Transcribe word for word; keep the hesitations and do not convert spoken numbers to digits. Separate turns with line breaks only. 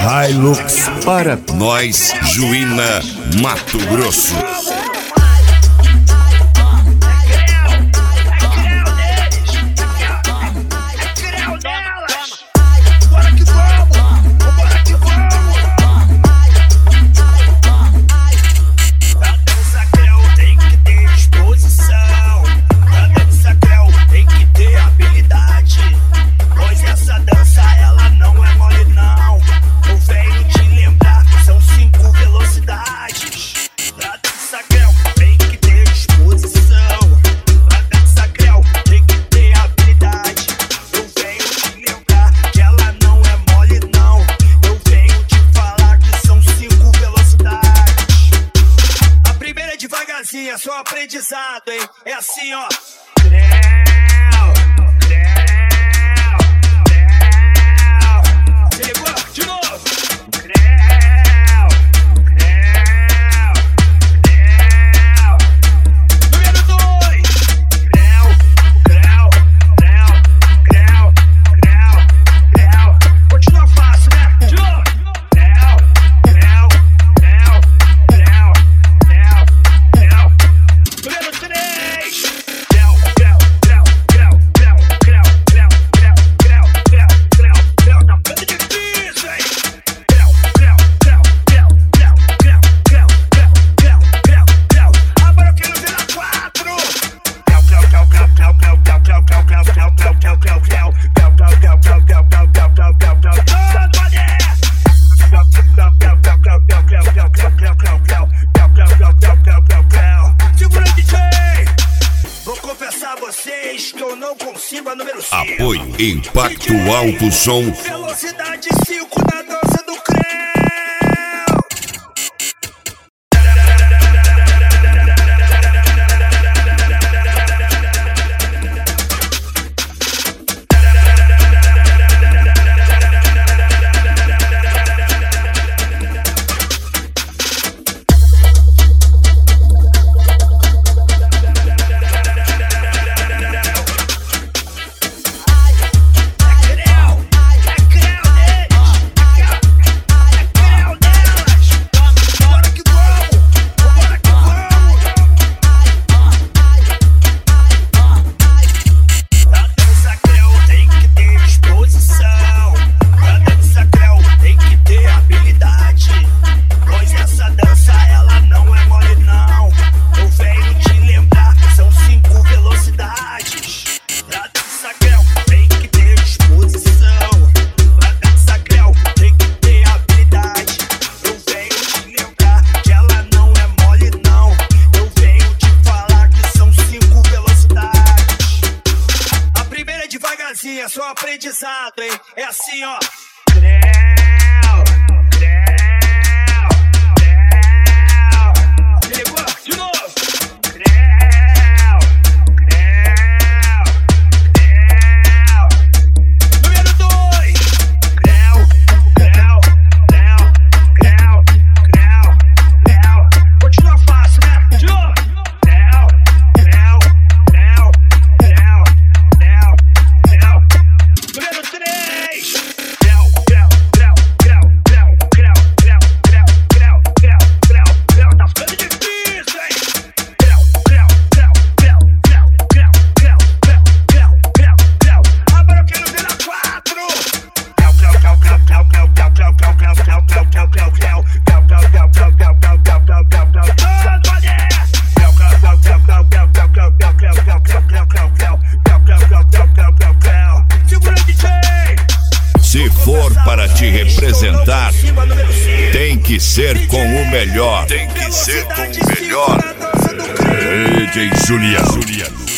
Hilux para nós, Juína, Mato Grosso.
É só aprendizado, hein? É assim, ó. Se ligou? De novo. Número dois. Continua fácil, né? De novo. Vocês que eu não consigo a número cinco.
Apoio Impacto Alto Som.
Velocidade cinco na dança do creu. É só aprendizado, hein? É assim, ó. Se ligou? De novo. Número dois. Continua fácil, né? De novo.
Se for para te representar, tem que ser com o melhor. Tem que ser com o melhor. D J Juliano.